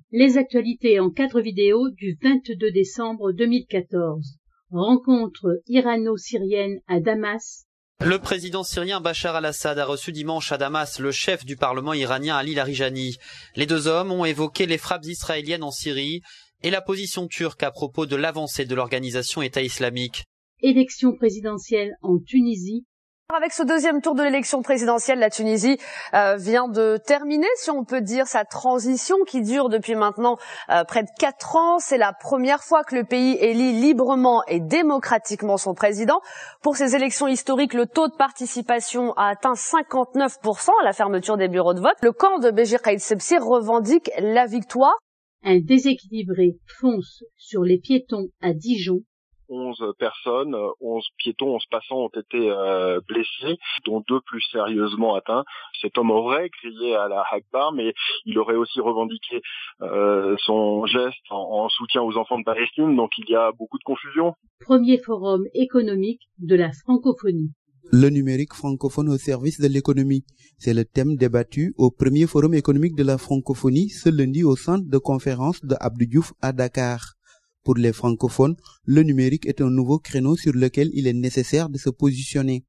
Les actualités en 4 vidéos du 22 décembre 2014. Rencontre irano-syrienne à Damas. Le président syrien Bachar al-Assad a reçu dimanche à Damas le chef du parlement iranien Ali Larijani. Les deux hommes ont évoqué les frappes israéliennes en Syrie et la position turque à propos de l'avancée de l'organisation État islamique. Élection présidentielle en Tunisie. Avec ce deuxième tour de l'élection présidentielle, la Tunisie vient de terminer, si on peut dire, sa transition qui dure depuis maintenant près de 4 ans. C'est la première fois que le pays élit librement et démocratiquement son président. Pour ces élections historiques, le taux de participation a atteint 59% à la fermeture des bureaux de vote. Le camp de Béchir Caïd Sebsi revendique la victoire. Un déséquilibré fonce sur les piétons à Dijon. 11 personnes, 11 piétons, 11 passants ont été blessés, dont 2 plus sérieusement atteints. Cet homme aurait crié à la Akbar, mais il aurait aussi revendiqué son geste en soutien aux enfants de Palestine, donc il y a beaucoup de confusion. Premier forum économique de la francophonie. Le numérique francophone au service de l'économie. C'est le thème débattu au premier forum économique de la francophonie ce lundi au centre de conférence de Abdou Diouf à Dakar. Pour les francophones, le numérique est un nouveau créneau sur lequel il est nécessaire de se positionner.